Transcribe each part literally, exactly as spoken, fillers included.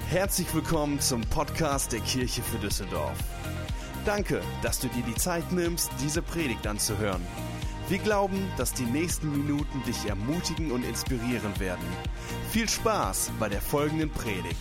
Herzlich willkommen zum Podcast der Kirche für Düsseldorf. Danke, dass du dir die Zeit nimmst, diese Predigt anzuhören. Wir glauben, dass die nächsten Minuten dich ermutigen und inspirieren werden. Viel Spaß bei der folgenden Predigt.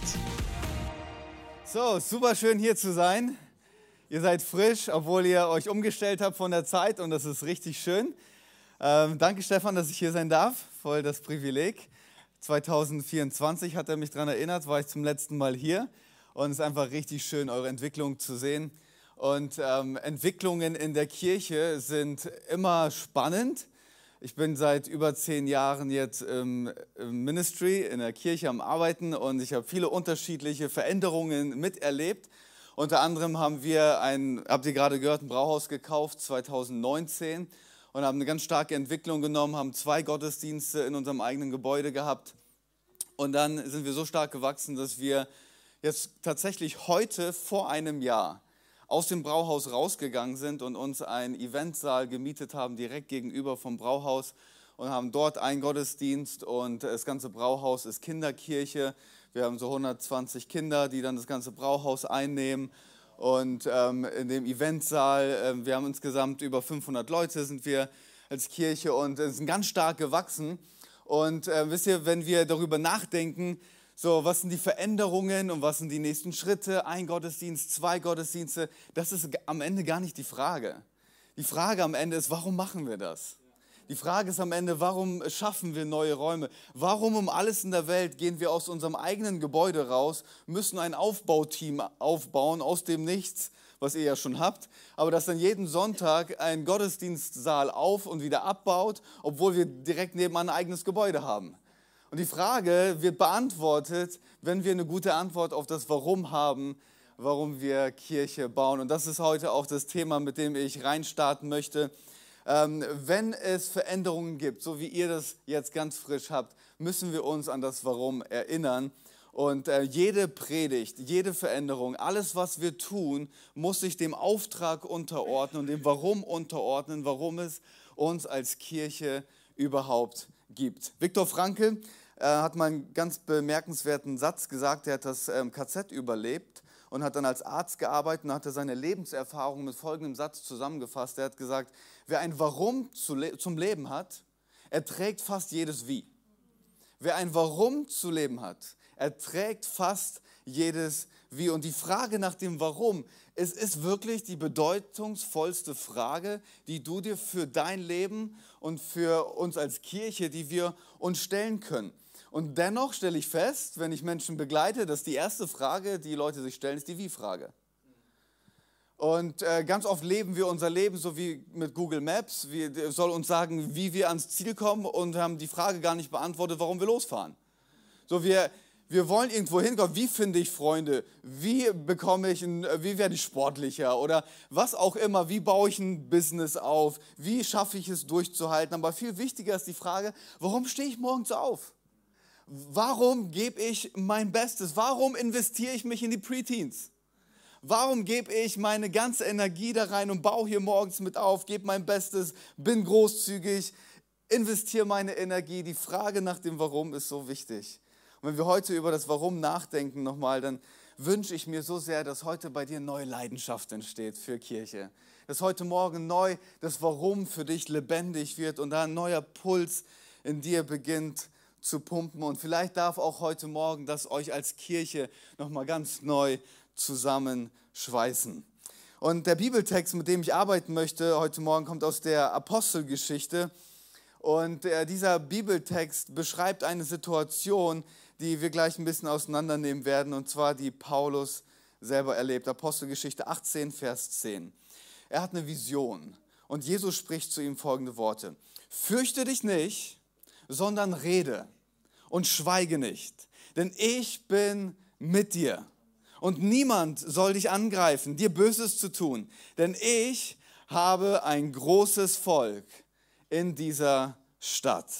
So, super schön hier zu sein. Ihr seid frisch, obwohl ihr euch umgestellt habt von der Zeit und das ist richtig schön. Ähm, danke Stefan, dass ich hier sein darf, voll das Privileg. zwanzig vierundzwanzig hat er mich daran erinnert, war ich zum letzten Mal hier und es ist einfach richtig schön, eure Entwicklung zu sehen. Und ähm, Entwicklungen in der Kirche sind immer spannend. Ich bin seit über zehn Jahren jetzt im, im Ministry, in der Kirche am Arbeiten und ich habe viele unterschiedliche Veränderungen miterlebt. Unter anderem haben wir ein, habt ihr gerade gehört, ein Brauhaus gekauft, zwanzig neunzehn. Und haben eine ganz starke Entwicklung genommen, haben zwei Gottesdienste in unserem eigenen Gebäude gehabt. Und dann sind wir so stark gewachsen, dass wir jetzt tatsächlich heute vor einem Jahr aus dem Brauhaus rausgegangen sind und uns einen Eventsaal gemietet haben, direkt gegenüber vom Brauhaus und haben dort einen Gottesdienst und das ganze Brauhaus ist Kinderkirche. Wir haben so hundertzwanzig Kinder, die dann das ganze Brauhaus einnehmen. Und ähm, in dem Eventsaal, äh, wir haben insgesamt über fünfhundert Leute, sind wir als Kirche und äh, sind ganz stark gewachsen. Und äh, wisst ihr, wenn wir darüber nachdenken, so was sind die Veränderungen und was sind die nächsten Schritte, ein Gottesdienst, zwei Gottesdienste, das ist am Ende gar nicht die Frage. Die Frage am Ende ist, warum machen wir das? Die Frage ist am Ende, warum schaffen wir neue Räume? Warum um alles in der Welt gehen wir aus unserem eigenen Gebäude raus, müssen ein Aufbauteam aufbauen aus dem Nichts, was ihr ja schon habt, aber das dann jeden Sonntag einen Gottesdienstsaal auf und wieder abbaut, obwohl wir direkt nebenan ein eigenes Gebäude haben. Und die Frage wird beantwortet, wenn wir eine gute Antwort auf das Warum haben, warum wir Kirche bauen. Und das ist heute auch das Thema, mit dem ich reinstarten möchte. Ähm, wenn es Veränderungen gibt, so wie ihr das jetzt ganz frisch habt, müssen wir uns an das Warum erinnern. Und äh, jede Predigt, jede Veränderung, alles, was wir tun, muss sich dem Auftrag unterordnen und dem Warum unterordnen, warum es uns als Kirche überhaupt gibt. Viktor Frankl äh, hat mal einen ganz bemerkenswerten Satz gesagt, er hat das ähm, K Z überlebt und hat dann als Arzt gearbeitet und hatte seine Lebenserfahrung mit folgendem Satz zusammengefasst. Er hat gesagt, wer ein Warum zu le- zum Leben hat, erträgt fast jedes Wie. Wer ein Warum zu leben hat, erträgt fast jedes Wie. Und die Frage nach dem Warum, es ist wirklich die bedeutungsvollste Frage, die du dir für dein Leben und für uns als Kirche, die wir uns stellen können. Und dennoch stelle ich fest, wenn ich Menschen begleite, dass die erste Frage, die Leute sich stellen, ist die Wie-Frage. Und äh, ganz oft leben wir unser Leben so wie mit Google Maps. Wir soll uns sagen, wie wir ans Ziel kommen und haben die Frage gar nicht beantwortet, warum wir losfahren. So wir, wir wollen irgendwo hinkommen. Wie finde ich Freunde? Wie bekomme ich, ein, wie werde ich sportlicher? Oder was auch immer. Wie baue ich ein Business auf? Wie schaffe ich es durchzuhalten? Aber viel wichtiger ist die Frage, warum stehe ich morgens auf? Warum gebe ich mein Bestes? Warum investiere ich mich in die Preteens? Warum gebe ich meine ganze Energie da rein und baue hier morgens mit auf, gebe mein Bestes, bin großzügig, investiere meine Energie? Die Frage nach dem Warum ist so wichtig. Und wenn wir heute über das Warum nachdenken nochmal, dann wünsche ich mir so sehr, dass heute bei dir neue Leidenschaft entsteht für Kirche. Dass heute Morgen neu das Warum für dich lebendig wird und da ein neuer Puls in dir beginnt zu pumpen. Und vielleicht darf auch heute Morgen das euch als Kirche nochmal ganz neu zusammenschweißen. Und der Bibeltext, mit dem ich arbeiten möchte heute Morgen, kommt aus der Apostelgeschichte. Und äh, dieser Bibeltext beschreibt eine Situation, die wir gleich ein bisschen auseinandernehmen werden, und zwar die Paulus selber erlebt. Apostelgeschichte achtzehn, Vers zehn. Er hat eine Vision und Jesus spricht zu ihm folgende Worte. Fürchte dich nicht, sondern rede und schweige nicht, denn ich bin mit dir. Und niemand soll dich angreifen, dir Böses zu tun, denn ich habe ein großes Volk in dieser Stadt.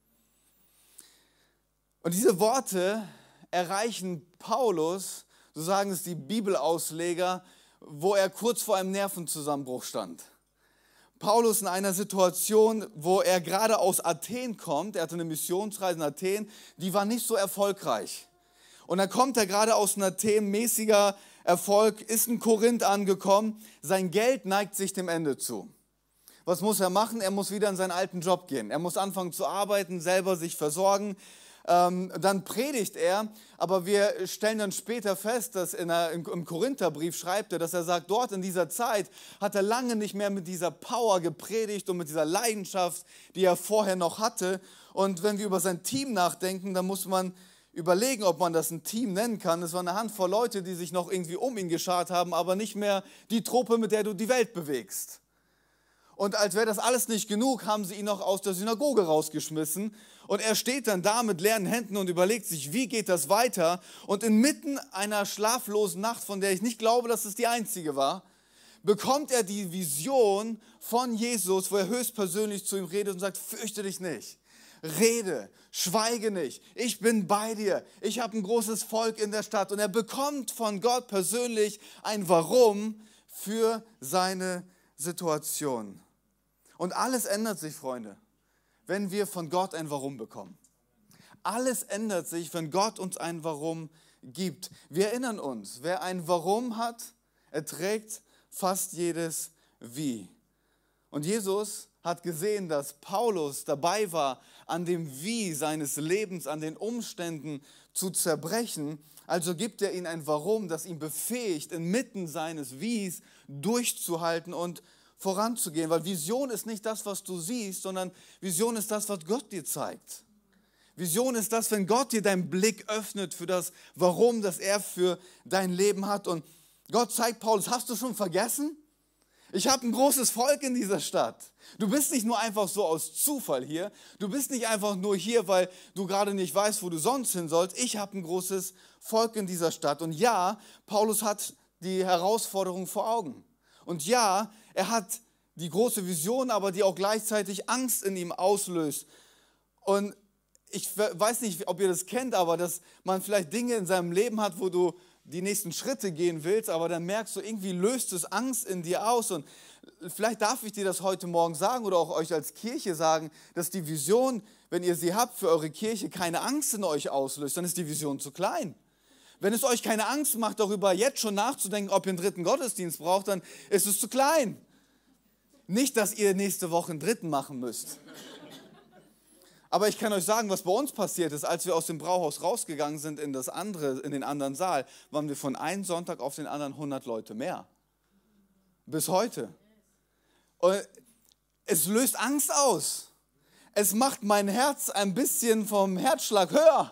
Und diese Worte erreichen Paulus, so sagen es die Bibelausleger, wo er kurz vor einem Nervenzusammenbruch stand. Paulus in einer Situation, wo er gerade aus Athen kommt, er hatte eine Missionsreise in Athen, die war nicht so erfolgreich. Und dann kommt er gerade aus einer themenmäßiger Erfolg, ist in Korinth angekommen, sein Geld neigt sich dem Ende zu. Was muss er machen? Er muss wieder in seinen alten Job gehen. Er muss anfangen zu arbeiten, selber sich versorgen. Ähm, dann predigt er, aber wir stellen dann später fest, dass in der, im, im Korintherbrief schreibt er, dass er sagt, dort in dieser Zeit hat er lange nicht mehr mit dieser Power gepredigt und mit dieser Leidenschaft, die er vorher noch hatte. Und wenn wir über sein Team nachdenken, dann muss man überlegen, ob man das ein Team nennen kann. Es war eine Handvoll Leute, die sich noch irgendwie um ihn geschart haben, aber nicht mehr die Truppe, mit der du die Welt bewegst. Und als wäre das alles nicht genug, haben sie ihn noch aus der Synagoge rausgeschmissen. Und er steht dann da mit leeren Händen und überlegt sich, wie geht das weiter? Und inmitten einer schlaflosen Nacht, von der ich nicht glaube, dass es die einzige war, bekommt er die Vision von Jesus, wo er höchstpersönlich zu ihm redet und sagt, fürchte dich nicht. Rede, schweige nicht, ich bin bei dir, ich habe ein großes Volk in der Stadt. Und er bekommt von Gott persönlich ein Warum für seine Situation. Und alles ändert sich, Freunde, wenn wir von Gott ein Warum bekommen. Alles ändert sich, wenn Gott uns ein Warum gibt. Wir erinnern uns, wer ein Warum hat, erträgt fast jedes Wie. Und Jesus hat gesehen, dass Paulus dabei war, an dem Wie seines Lebens, an den Umständen zu zerbrechen. Also gibt er ihm ein Warum, das ihn befähigt, inmitten seines Wies durchzuhalten und voranzugehen. Weil Vision ist nicht das, was du siehst, sondern Vision ist das, was Gott dir zeigt. Vision ist das, wenn Gott dir deinen Blick öffnet für das Warum, das er für dein Leben hat. Und Gott zeigt Paulus, hast du schon vergessen? Ich habe ein großes Volk in dieser Stadt. Du bist nicht nur einfach so aus Zufall hier. Du bist nicht einfach nur hier, weil du gerade nicht weißt, wo du sonst hin sollst. Ich habe ein großes Volk in dieser Stadt. Und ja, Paulus hat die Herausforderung vor Augen. Und ja, er hat die große Vision, aber die auch gleichzeitig Angst in ihm auslöst. Und ich weiß nicht, ob ihr das kennt, aber dass man vielleicht Dinge in seinem Leben hat, wo du die nächsten Schritte gehen willst, aber dann merkst du, irgendwie löst es Angst in dir aus. Und vielleicht darf ich dir das heute Morgen sagen oder auch euch als Kirche sagen, dass die Vision, wenn ihr sie habt für eure Kirche, keine Angst in euch auslöst, dann ist die Vision zu klein. Wenn es euch keine Angst macht, darüber jetzt schon nachzudenken, ob ihr einen dritten Gottesdienst braucht, dann ist es zu klein. Nicht, dass ihr nächste Woche einen dritten machen müsst. Aber ich kann euch sagen, was bei uns passiert ist, als wir aus dem Brauhaus rausgegangen sind in das andere, in den anderen Saal, waren wir von einem Sonntag auf den anderen hundert Leute mehr. Bis heute. Und es löst Angst aus. Es macht mein Herz ein bisschen vom Herzschlag höher.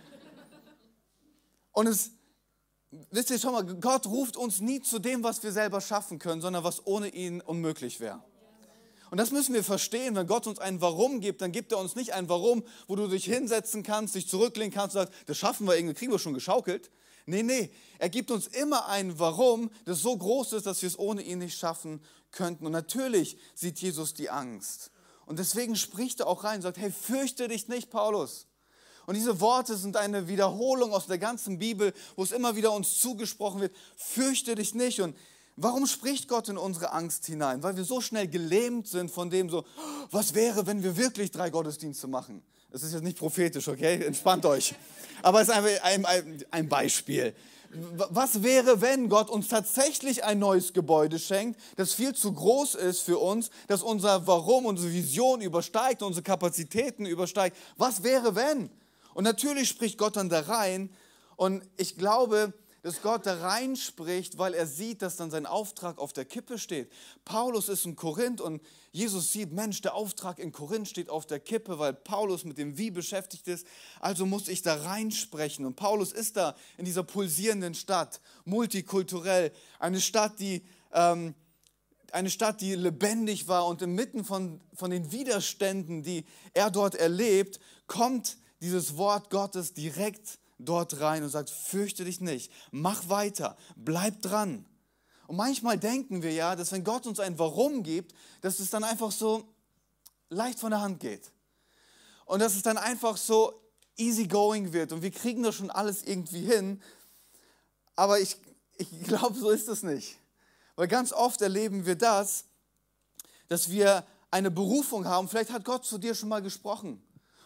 Und es, wisst ihr schon mal, Gott ruft uns nie zu dem, was wir selber schaffen können, sondern was ohne ihn unmöglich wäre. Und das müssen wir verstehen, wenn Gott uns ein Warum gibt, dann gibt er uns nicht ein Warum, wo du dich hinsetzen kannst, dich zurücklehnen kannst und sagst, das schaffen wir irgendwie, kriegen wir schon geschaukelt. Nee, nee, er gibt uns immer ein Warum, das so groß ist, dass wir es ohne ihn nicht schaffen könnten. Und natürlich sieht Jesus die Angst. Und deswegen spricht er auch rein und sagt, hey, fürchte dich nicht, Paulus. Und diese Worte sind eine Wiederholung aus der ganzen Bibel, wo es immer wieder uns zugesprochen wird, fürchte dich nicht. Und warum spricht Gott in unsere Angst hinein? Weil wir so schnell gelähmt sind von dem so, was wäre, wenn wir wirklich drei Gottesdienste machen? Das ist jetzt nicht prophetisch, okay? Entspannt euch. Aber es ist einfach ein, ein, ein Beispiel. Was wäre, wenn Gott uns tatsächlich ein neues Gebäude schenkt, das viel zu groß ist für uns, das unser Warum, unsere Vision übersteigt, unsere Kapazitäten übersteigt? Was wäre, wenn? Und natürlich spricht Gott dann da rein. Und ich glaube, dass Gott da reinspricht, weil er sieht, dass dann sein Auftrag auf der Kippe steht. Paulus ist in Korinth und Jesus sieht, Mensch, der Auftrag in Korinth steht auf der Kippe, weil Paulus mit dem Wie beschäftigt ist. Also muss ich da reinsprechen. Und Paulus ist da in dieser pulsierenden Stadt, multikulturell, eine Stadt, die, ähm, eine Stadt, die lebendig war. Und inmitten von, von den Widerständen, die er dort erlebt, kommt dieses Wort Gottes direkt dort rein und sagt, fürchte dich nicht, mach weiter, bleib dran. Und manchmal denken wir ja, dass wenn Gott uns ein Warum gibt, dass es dann einfach so leicht von der Hand geht. Und dass es dann einfach so easy going wird und wir kriegen das schon alles irgendwie hin. Aber ich, ich glaube, so ist es nicht. Weil ganz oft erleben wir das, dass wir eine Berufung haben. Vielleicht hat Gott zu dir schon mal gesprochen.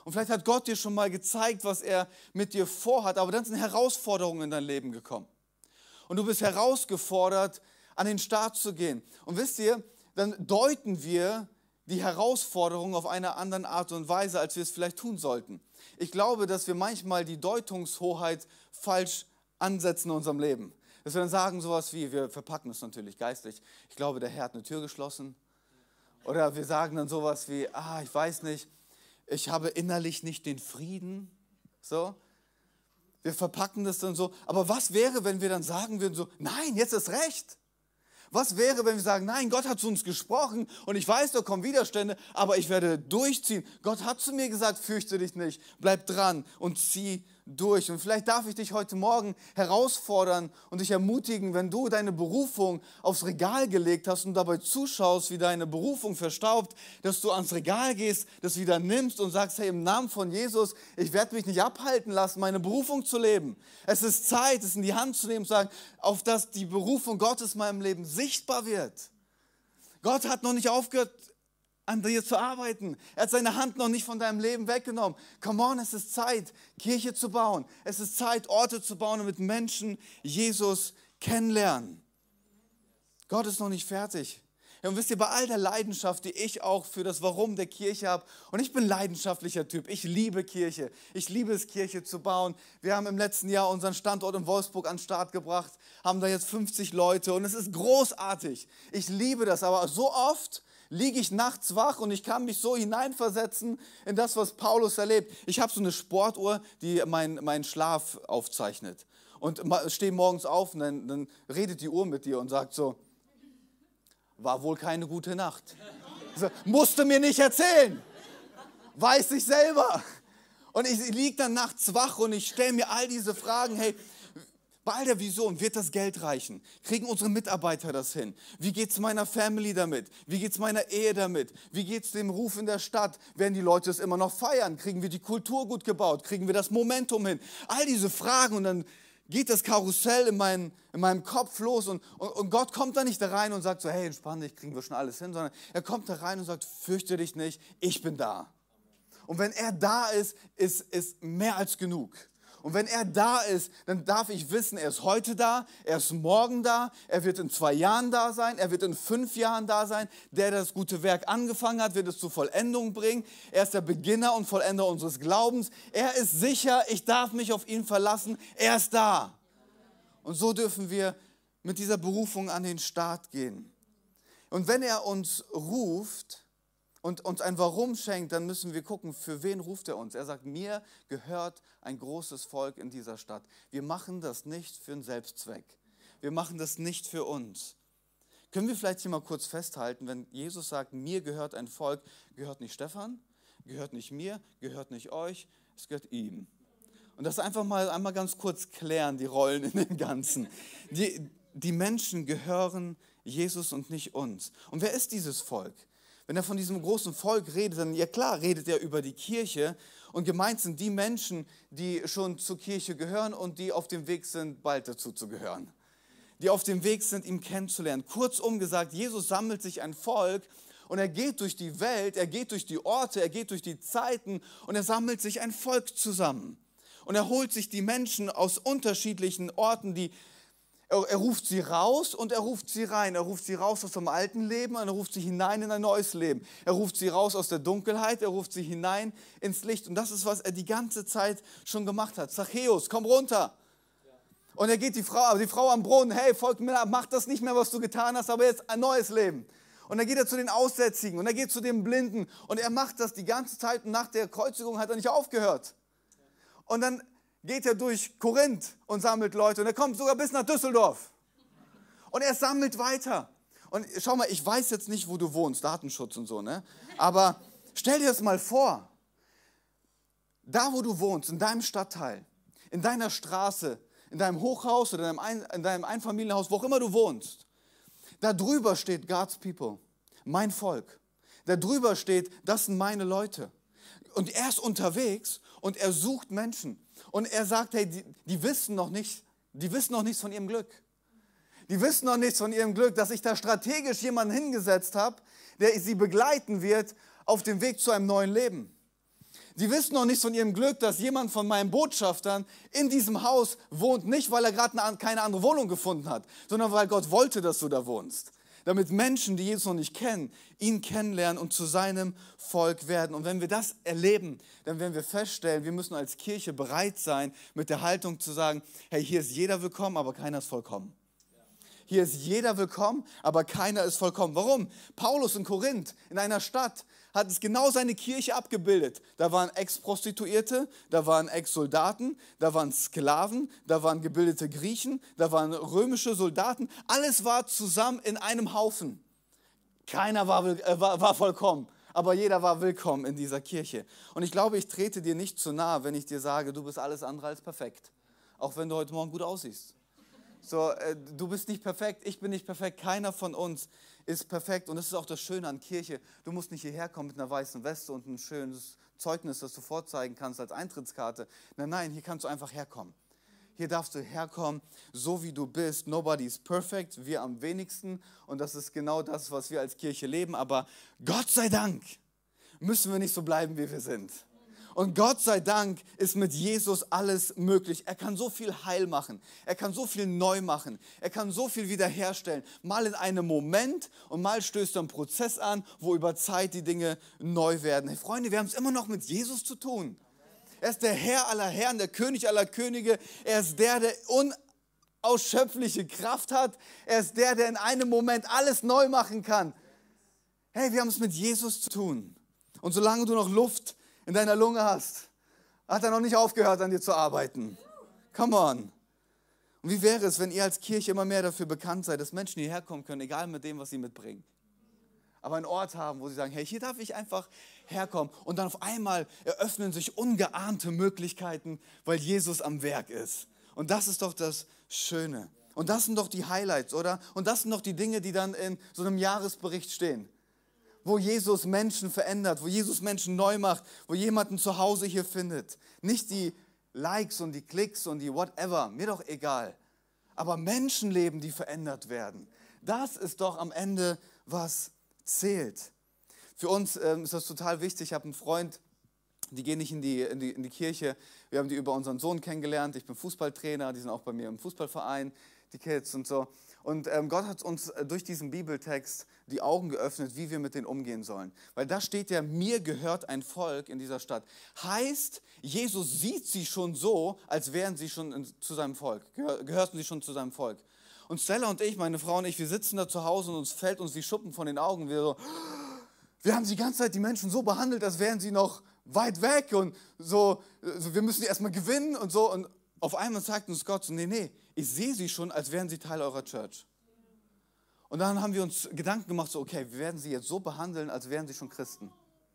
Und vielleicht hat Gott dir schon mal gezeigt, was er mit dir vorhat, aber dann sind Herausforderungen in dein Leben gekommen. Und du bist herausgefordert, an den Start zu gehen. Und wisst ihr, dann deuten wir die Herausforderungen auf eine andere Art und Weise, als wir es vielleicht tun sollten. Ich glaube, dass wir manchmal die Deutungshoheit falsch ansetzen in unserem Leben. Dass wir dann sagen sowas wie, wir verpacken es natürlich geistlich, ich glaube, der Herr hat eine Tür geschlossen. Oder wir sagen dann sowas wie, ah, ich weiß nicht, ich habe innerlich nicht den Frieden. So. Wir verpacken das dann so. Aber was wäre, wenn wir dann sagen würden so, nein, jetzt ist recht. Was wäre, wenn wir sagen, nein, Gott hat zu uns gesprochen und ich weiß, da kommen Widerstände, aber ich werde durchziehen. Gott hat zu mir gesagt, fürchte dich nicht, bleib dran und zieh durch. Und vielleicht darf ich dich heute Morgen herausfordern und dich ermutigen, wenn du deine Berufung aufs Regal gelegt hast und dabei zuschaust, wie deine Berufung verstaubt, dass du ans Regal gehst, das wieder nimmst und sagst, hey, im Namen von Jesus, ich werde mich nicht abhalten lassen, meine Berufung zu leben. Es ist Zeit, es in die Hand zu nehmen und zu sagen, auf dass die Berufung Gottes in meinem Leben sichtbar wird. Gott hat noch nicht aufgehört, an dir zu arbeiten. Er hat seine Hand noch nicht von deinem Leben weggenommen. Come on, es ist Zeit, Kirche zu bauen. Es ist Zeit, Orte zu bauen und mit Menschen Jesus kennenlernen. Gott ist noch nicht fertig. Ja, und wisst ihr, bei all der Leidenschaft, die ich auch für das Warum der Kirche habe, und ich bin ein leidenschaftlicher Typ, ich liebe Kirche, ich liebe es, Kirche zu bauen. Wir haben im letzten Jahr unseren Standort in Wolfsburg an den Start gebracht, haben da jetzt fünfzig Leute und es ist großartig. Ich liebe das, aber so oft liege ich nachts wach und ich kann mich so hineinversetzen in das, was Paulus erlebt. Ich habe so eine Sportuhr, die meinen mein Schlaf aufzeichnet. Und stehe morgens auf und dann, dann redet die Uhr mit dir und sagt so, war wohl keine gute Nacht. So, musste mir nicht erzählen, weiß ich selber. Und ich liege dann nachts wach und ich stelle mir all diese Fragen, hey, bei all der Vision, wird das Geld reichen? Kriegen unsere Mitarbeiter das hin? Wie geht es meiner Family damit? Wie geht es meiner Ehe damit? Wie geht es dem Ruf in der Stadt? Werden die Leute es immer noch feiern? Kriegen wir die Kultur gut gebaut? Kriegen wir das Momentum hin? All diese Fragen und dann geht das Karussell in, mein, in meinem Kopf los und, und, und Gott kommt da nicht da rein und sagt so, hey, entspann dich, kriegen wir schon alles hin, sondern er kommt da rein und sagt, fürchte dich nicht, ich bin da. Und wenn er da ist, ist, ist mehr als genug. Und wenn er da ist, dann darf ich wissen, er ist heute da, er ist morgen da, er wird in zwei Jahren da sein, er wird in fünf Jahren da sein. Der, der das gute Werk angefangen hat, wird es zur Vollendung bringen. Er ist der Beginner und Vollender unseres Glaubens. Er ist sicher, ich darf mich auf ihn verlassen, er ist da. Und so dürfen wir mit dieser Berufung an den Start gehen. Und wenn er uns ruft und uns ein Warum schenkt, dann müssen wir gucken, für wen ruft er uns. Er sagt, mir gehört ein großes Volk in dieser Stadt. Wir machen das nicht für einen Selbstzweck. Wir machen das nicht für uns. Können wir vielleicht hier mal kurz festhalten, wenn Jesus sagt, mir gehört ein Volk, gehört nicht Stefan, gehört nicht mir, gehört nicht euch, es gehört ihm. Und das einfach mal einmal ganz kurz klären, die Rollen in dem Ganzen. Die, die Menschen gehören Jesus und nicht uns. Und wer ist dieses Volk? Wenn er von diesem großen Volk redet, dann ja klar, redet er über die Kirche und gemeint sind die Menschen, die schon zur Kirche gehören und die auf dem Weg sind, bald dazu zu gehören. Die auf dem Weg sind, ihn kennenzulernen. Kurzum gesagt, Jesus sammelt sich ein Volk und er geht durch die Welt, er geht durch die Orte, er geht durch die Zeiten und er sammelt sich ein Volk zusammen. Und er holt sich die Menschen aus unterschiedlichen Orten, die Er, er ruft sie raus und er ruft sie rein. Er ruft sie raus aus dem alten Leben und er ruft sie hinein in ein neues Leben. Er ruft sie raus aus der Dunkelheit, er ruft sie hinein ins Licht. Und das ist, was er die ganze Zeit schon gemacht hat. Zachäus, komm runter. Und er geht die Frau, die Frau am Brunnen, hey, folgt mir ab, mach das nicht mehr, was du getan hast, aber jetzt ein neues Leben. Und dann geht er zu den Aussätzigen und er geht zu den Blinden. Und er macht das die ganze Zeit und nach der Kreuzigung hat er nicht aufgehört. Und dann geht er durch Korinth und sammelt Leute und er kommt sogar bis nach Düsseldorf. Und er sammelt weiter. Und schau mal, ich weiß jetzt nicht, wo du wohnst, Datenschutz und so, ne? Aber stell dir das mal vor, da wo du wohnst, in deinem Stadtteil, in deiner Straße, in deinem Hochhaus oder in deinem, Ein- in deinem Einfamilienhaus, wo auch immer du wohnst, da drüber steht God's People, mein Volk. Da drüber steht, das sind meine Leute. Und er ist unterwegs und er sucht Menschen. Und er sagt, hey, die, die wissen noch nicht, die wissen noch nichts von ihrem Glück. Die wissen noch nichts von ihrem Glück, dass ich da strategisch jemanden hingesetzt habe, der sie begleiten wird auf dem Weg zu einem neuen Leben. Die wissen noch nichts von ihrem Glück, dass jemand von meinen Botschaftern in diesem Haus wohnt, nicht weil er gerade keine andere Wohnung gefunden hat, sondern weil Gott wollte, dass du da wohnst. Damit Menschen, die Jesus noch nicht kennen, ihn kennenlernen und zu seinem Volk werden. Und wenn wir das erleben, dann werden wir feststellen, wir müssen als Kirche bereit sein, mit der Haltung zu sagen, hey, hier ist jeder willkommen, aber keiner ist vollkommen. Hier ist jeder willkommen, aber keiner ist vollkommen. Warum? Paulus in Korinth, in einer Stadt, hat es genau seine Kirche abgebildet. Da waren Ex-Prostituierte, da waren Ex-Soldaten, da waren Sklaven, da waren gebildete Griechen, da waren römische Soldaten. Alles war zusammen in einem Haufen. Keiner war, äh, war, war vollkommen, aber jeder war willkommen in dieser Kirche. Und ich glaube, ich trete dir nicht zu nahe, wenn ich dir sage, du bist alles andere als perfekt. Auch wenn du heute Morgen gut aussiehst. So, äh, du bist nicht perfekt, ich bin nicht perfekt, keiner von uns ist perfekt. Und das ist auch das Schöne an Kirche. Du musst nicht hierher kommen mit einer weißen Weste und ein schönes Zeugnis, das du vorzeigen kannst als Eintrittskarte. Nein, nein, hier kannst du einfach herkommen. Hier darfst du herkommen, so wie du bist. Nobody is perfect, wir am wenigsten. Und das ist genau das, was wir als Kirche leben. Aber Gott sei Dank müssen wir nicht so bleiben, wie wir sind. Und Gott sei Dank ist mit Jesus alles möglich. Er kann so viel heil machen. Er kann so viel neu machen. Er kann so viel wiederherstellen. Mal in einem Moment und mal stößt er einen Prozess an, wo über Zeit die Dinge neu werden. Hey Freunde, wir haben es immer noch mit Jesus zu tun. Er ist der Herr aller Herren, der König aller Könige. Er ist der, der unausschöpfliche Kraft hat. Er ist der, der in einem Moment alles neu machen kann. Hey, wir haben es mit Jesus zu tun. Und solange du noch Luft in deiner Lunge hast, hat er noch nicht aufgehört, an dir zu arbeiten. Come on. Und wie wäre es, wenn ihr als Kirche immer mehr dafür bekannt seid, dass Menschen hierher kommen können, egal mit dem, was sie mitbringen. Aber einen Ort haben, wo sie sagen, hey, hier darf ich einfach herkommen. Und dann auf einmal eröffnen sich ungeahnte Möglichkeiten, weil Jesus am Werk ist. Und das ist doch das Schöne. Und das sind doch die Highlights, oder? Und das sind doch die Dinge, die dann in so einem Jahresbericht stehen. Wo Jesus Menschen verändert, wo Jesus Menschen neu macht, wo jemanden zu Hause hier findet. Nicht die Likes und die Klicks und die whatever, mir doch egal. Aber Menschenleben, die verändert werden. Das ist doch am Ende, was zählt. Für uns ähm, ist das total wichtig. Ich habe einen Freund, die gehen nicht in die, in, die, in die Kirche. Wir haben die über unseren Sohn kennengelernt. Ich bin Fußballtrainer, die sind auch bei mir im Fußballverein, die Kids und so. Und ähm, Gott hat uns durch diesen Bibeltext die Augen geöffnet, wie wir mit denen umgehen sollen. Weil da steht ja, mir gehört ein Volk in dieser Stadt. Heißt, Jesus sieht sie schon so, als wären sie schon in, zu seinem Volk, gehör, gehörten sie schon zu seinem Volk. Und Stella und ich, meine Frau und ich, wir sitzen da zu Hause und uns fällt uns wie Schuppen von den Augen. Wir, so, wir haben die ganze Zeit die Menschen so behandelt, als wären sie noch weit weg und so, so wir müssen die erstmal gewinnen und so. Und auf einmal sagt uns Gott so, nee, nee, ich sehe sie schon, als wären sie Teil eurer Church. Und dann haben wir uns Gedanken gemacht, so okay, wir werden sie jetzt so behandeln, als wären sie schon Christen.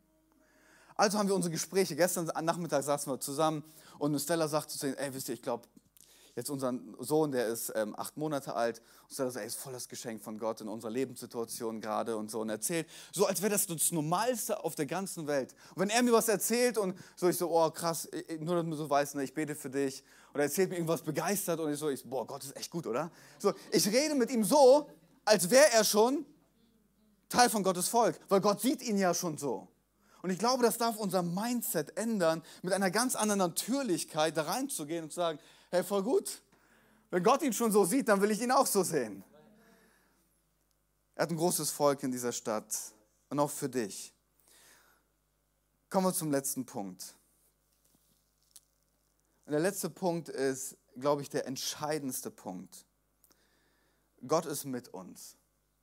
Also haben wir unsere Gespräche, gestern Nachmittag saßen wir zusammen und Stella sagte zu denen, ey, wisst ihr, ich glaube, jetzt unser Sohn, der ist ähm, acht Monate alt, und Stella sagt, ey, ist voll das Geschenk von Gott in unserer Lebenssituation gerade und so und erzählt, so als wäre das das Normalste auf der ganzen Welt. Und wenn er mir was erzählt und so, ich so, oh krass, nur damit du so weißt, ne, ich bete für dich, oder er erzählt mir irgendwas begeistert und ich so, ich, boah, Gott ist echt gut, oder? So, ich rede mit ihm so, als wäre er schon Teil von Gottes Volk, weil Gott sieht ihn ja schon so. Und ich glaube, das darf unser Mindset ändern, mit einer ganz anderen Natürlichkeit da reinzugehen und zu sagen, hey, voll gut, wenn Gott ihn schon so sieht, dann will ich ihn auch so sehen. Er hat ein großes Volk in dieser Stadt und auch für dich. Kommen wir zum letzten Punkt. Und der letzte Punkt ist, glaube ich, der entscheidendste Punkt. Gott ist mit uns.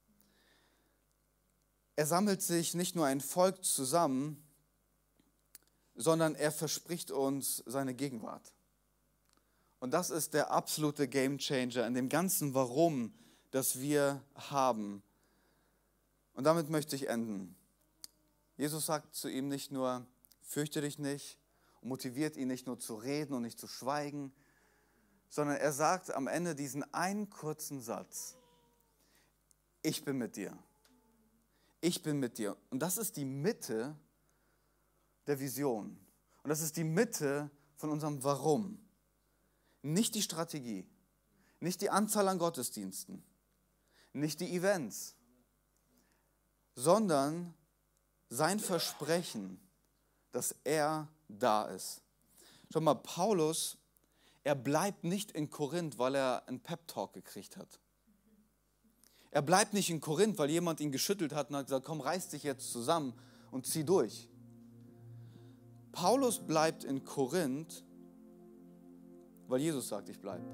Er sammelt sich nicht nur ein Volk zusammen, sondern er verspricht uns seine Gegenwart. Und das ist der absolute Gamechanger in dem ganzen Warum, das wir haben. Und damit möchte ich enden. Jesus sagt zu ihm nicht nur, fürchte dich nicht, und motiviert ihn nicht nur zu reden und nicht zu schweigen, sondern er sagt am Ende diesen einen kurzen Satz. Ich bin mit dir. Ich bin mit dir. Und das ist die Mitte der Vision. Und das ist die Mitte von unserem Warum. Nicht die Strategie, nicht die Anzahl an Gottesdiensten, nicht die Events, sondern sein Versprechen, dass er da ist. Schau mal, Paulus, er bleibt nicht in Korinth, weil er einen Pep-Talk gekriegt hat. Er bleibt nicht in Korinth, weil jemand ihn geschüttelt hat und hat gesagt, komm, reiß dich jetzt zusammen und zieh durch. Paulus bleibt in Korinth, weil Jesus sagt, ich bleibe.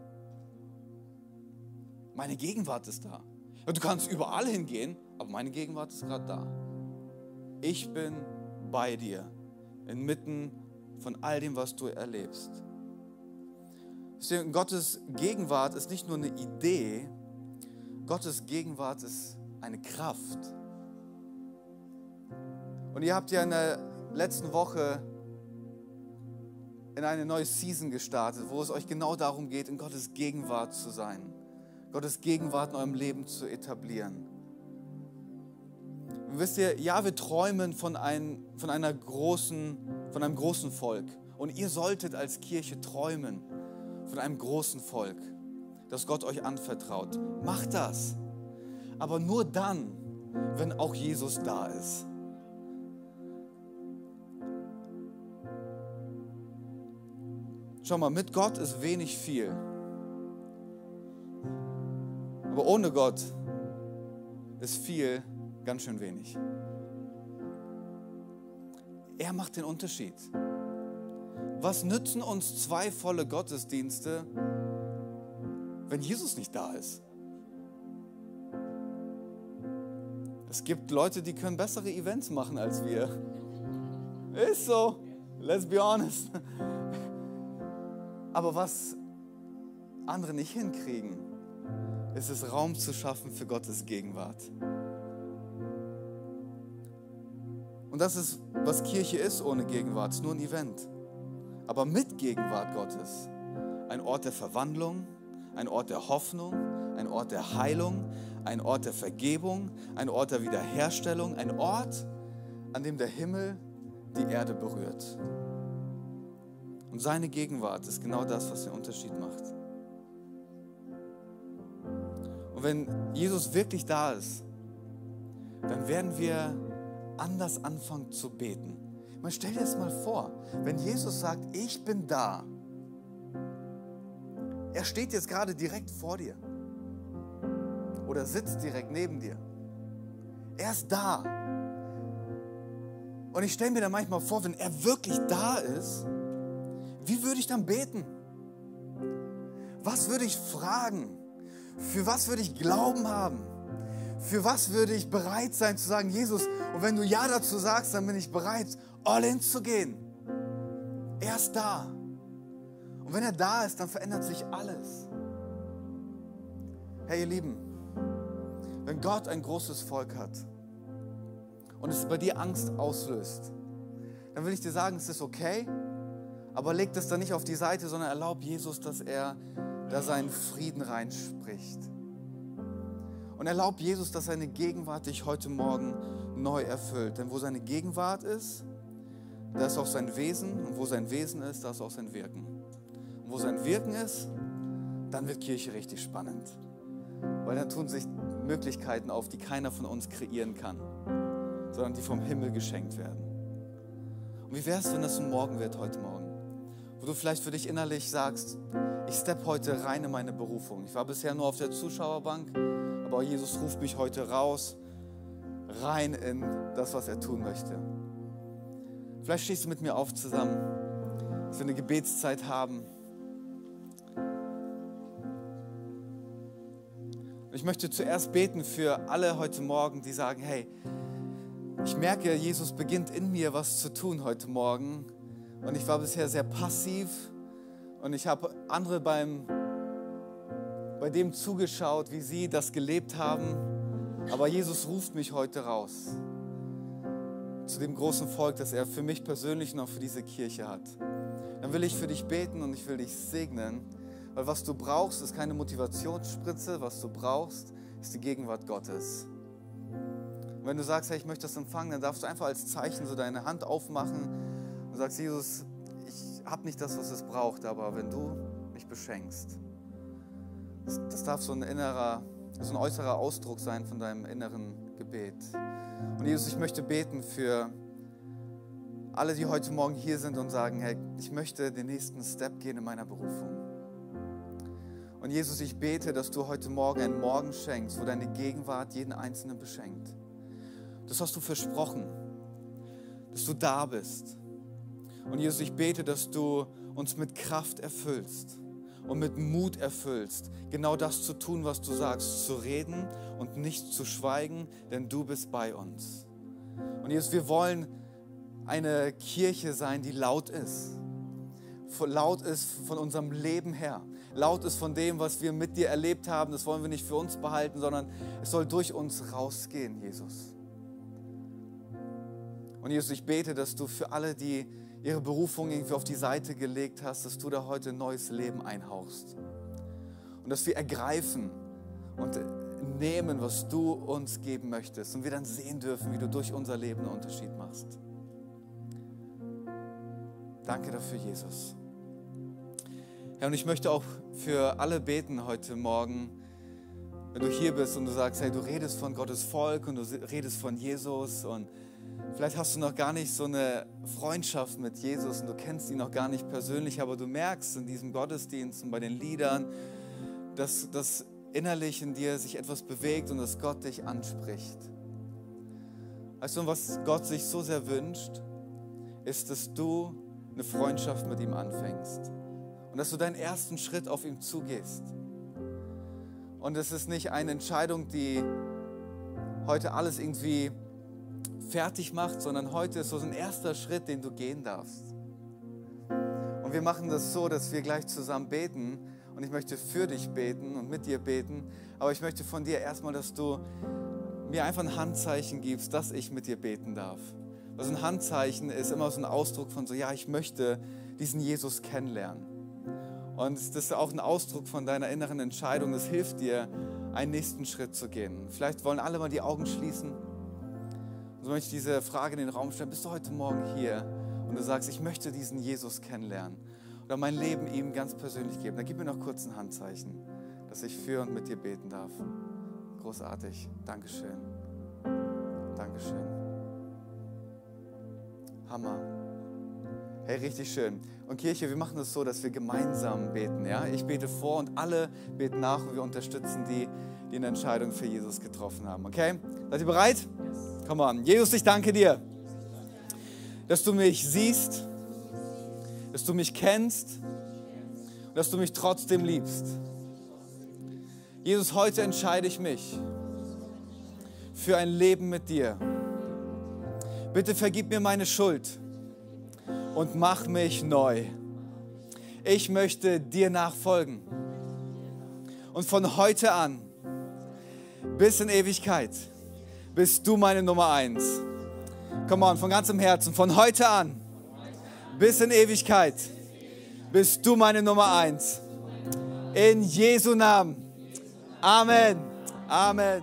Meine Gegenwart ist da. Du kannst überall hingehen, aber meine Gegenwart ist gerade da. Ich bin bei dir, inmitten von all dem, was du erlebst. Gottes Gegenwart ist nicht nur eine Idee, Gottes Gegenwart ist eine Kraft. Und ihr habt ja in der letzten Woche in eine neue Season gestartet, wo es euch genau darum geht, in Gottes Gegenwart zu sein. Gottes Gegenwart in eurem Leben zu etablieren. Und wisst ihr, ja, wir träumen von, ein, von, einer großen, von einem großen Volk. Und ihr solltet als Kirche träumen von einem großen Volk, das Gott euch anvertraut. Macht das. Aber nur dann, wenn auch Jesus da ist. Schau mal, mit Gott ist wenig viel. Aber ohne Gott ist viel ganz schön wenig. Er macht den Unterschied. Was nützen uns zwei volle Gottesdienste, wenn Jesus nicht da ist? Es gibt Leute, die können bessere Events machen als wir. Ist so, let's be honest. Aber was andere nicht hinkriegen, ist es, Raum zu schaffen für Gottes Gegenwart. Und das ist, was Kirche ist ohne Gegenwart, es ist nur ein Event. Aber mit Gegenwart Gottes, ein Ort der Verwandlung, ein Ort der Hoffnung, ein Ort der Heilung, ein Ort der Vergebung, ein Ort der Wiederherstellung, ein Ort, an dem der Himmel die Erde berührt. Und seine Gegenwart ist genau das, was den Unterschied macht. Und wenn Jesus wirklich da ist, dann werden wir anders anfangen zu beten. Man stell dir das mal vor, wenn Jesus sagt, ich bin da. Er steht jetzt gerade direkt vor dir oder sitzt direkt neben dir. Er ist da. Und ich stelle mir dann manchmal vor, wenn er wirklich da ist, wie würde ich dann beten? Was würde ich fragen? Für was würde ich Glauben haben? Für was würde ich bereit sein zu sagen, Jesus, und wenn du Ja dazu sagst, dann bin ich bereit, all in zu gehen. Er ist da. Und wenn er da ist, dann verändert sich alles. Hey ihr Lieben, wenn Gott ein großes Volk hat und es bei dir Angst auslöst, dann will ich dir sagen, es ist okay, aber leg das dann nicht auf die Seite, sondern erlaub Jesus, dass er da seinen Frieden reinspricht. Und erlaub Jesus, dass seine Gegenwart dich heute Morgen neu erfüllt. Denn wo seine Gegenwart ist, da ist auch sein Wesen. Und wo sein Wesen ist, da ist auch sein Wirken. Und wo sein Wirken ist, dann wird Kirche richtig spannend. Weil dann tun sich Möglichkeiten auf, die keiner von uns kreieren kann, sondern die vom Himmel geschenkt werden. Und wie wäre es, wenn das ein Morgen wird heute Morgen? Wo du vielleicht für dich innerlich sagst, ich steppe heute rein in meine Berufung. Ich war bisher nur auf der Zuschauerbank, aber Jesus ruft mich heute raus, rein in das, was er tun möchte. Vielleicht stehst du mit mir auf zusammen, dass wir eine Gebetszeit haben. Ich möchte zuerst beten für alle heute Morgen, die sagen, hey, ich merke, Jesus beginnt in mir was zu tun heute Morgen. Und ich war bisher sehr passiv und ich habe andere beim, bei dem zugeschaut, wie sie das gelebt haben. Aber Jesus ruft mich heute raus zu dem großen Volk, das er für mich persönlich und auch für diese Kirche hat. Dann will ich für dich beten und ich will dich segnen, weil was du brauchst, ist keine Motivationsspritze, was du brauchst, ist die Gegenwart Gottes. Und wenn du sagst, hey, ich möchte das empfangen, dann darfst du einfach als Zeichen so deine Hand aufmachen und sagst, Jesus, ich habe nicht das, was es braucht, aber wenn du mich beschenkst, das, das darf so ein innerer, so ein äußerer Ausdruck sein von deinem inneren Gebet. Und Jesus, ich möchte beten für alle, die heute Morgen hier sind und sagen, hey, ich möchte den nächsten Step gehen in meiner Berufung. Und Jesus, ich bete, dass du heute Morgen einen Morgen schenkst, wo deine Gegenwart jeden Einzelnen beschenkt. Das hast du versprochen, dass du da bist. Und Jesus, ich bete, dass du uns mit Kraft erfüllst und mit Mut erfüllst, genau das zu tun, was du sagst, zu reden und nicht zu schweigen, denn du bist bei uns. Und Jesus, wir wollen eine Kirche sein, die laut ist. Laut ist von unserem Leben her. Laut ist von dem, was wir mit dir erlebt haben. Das wollen wir nicht für uns behalten, sondern es soll durch uns rausgehen, Jesus. Und Jesus, ich bete, dass du für alle, die ihre Berufung irgendwie auf die Seite gelegt hast, dass du da heute ein neues Leben einhauchst. Und dass wir ergreifen und nehmen, was du uns geben möchtest. Und wir dann sehen dürfen, wie du durch unser Leben einen Unterschied machst. Danke dafür, Jesus. Ja, und ich möchte auch für alle beten heute Morgen, wenn du hier bist und du sagst, hey, du redest von Gottes Volk und du redest von Jesus und vielleicht hast du noch gar nicht so eine Freundschaft mit Jesus und du kennst ihn noch gar nicht persönlich, aber du merkst in diesem Gottesdienst und bei den Liedern, dass, dass innerlich in dir sich etwas bewegt und dass Gott dich anspricht. Weißt du, was Gott sich so sehr wünscht, ist, dass du eine Freundschaft mit ihm anfängst und dass du deinen ersten Schritt auf ihm zugehst. Und es ist nicht eine Entscheidung, die heute alles irgendwie fertig macht, sondern heute ist so ein erster Schritt, den du gehen darfst. Und wir machen das so, dass wir gleich zusammen beten und ich möchte für dich beten und mit dir beten, aber ich möchte von dir erstmal, dass du mir einfach ein Handzeichen gibst, dass ich mit dir beten darf. Also ein Handzeichen ist immer so ein Ausdruck von so, ja, ich möchte diesen Jesus kennenlernen. Und das ist auch ein Ausdruck von deiner inneren Entscheidung. Das hilft dir, einen nächsten Schritt zu gehen. Vielleicht wollen alle mal die Augen schließen. Und so möchte ich diese Frage in den Raum stellen. Bist du heute Morgen hier und du sagst, ich möchte diesen Jesus kennenlernen oder mein Leben ihm ganz persönlich geben? Dann gib mir noch kurz ein Handzeichen, dass ich für und mit dir beten darf. Großartig. Dankeschön. Dankeschön. Hammer. Hey, richtig schön. Und Kirche, wir machen das so, dass wir gemeinsam beten. Ja? Ich bete vor und alle beten nach und wir unterstützen die, die eine Entscheidung für Jesus getroffen haben. Okay? Seid ihr bereit? Yes. Come on. Jesus, ich danke dir, dass du mich siehst, dass du mich kennst und dass du mich trotzdem liebst. Jesus, heute entscheide ich mich für ein Leben mit dir. Bitte vergib mir meine Schuld und mach mich neu. Ich möchte dir nachfolgen. Und von heute an bis in Ewigkeit bist du meine Nummer eins. Come on, von ganzem Herzen. Von heute an bis in Ewigkeit bist du meine Nummer eins. In Jesu Namen. Amen. Amen.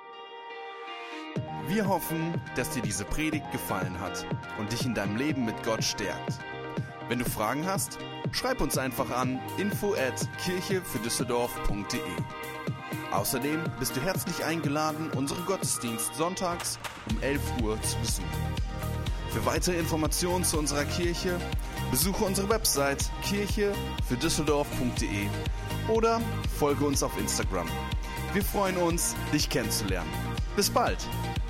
Wir hoffen, dass dir diese Predigt gefallen hat und dich in deinem Leben mit Gott stärkt. Wenn du Fragen hast, schreib uns einfach an info at kirche für düsseldorf punkt de. Außerdem bist du herzlich eingeladen, unseren Gottesdienst sonntags um elf Uhr zu besuchen. Für weitere Informationen zu unserer Kirche besuche unsere Website kirche für düsseldorf punkt de oder folge uns auf Instagram. Wir freuen uns, dich kennenzulernen. Bis bald!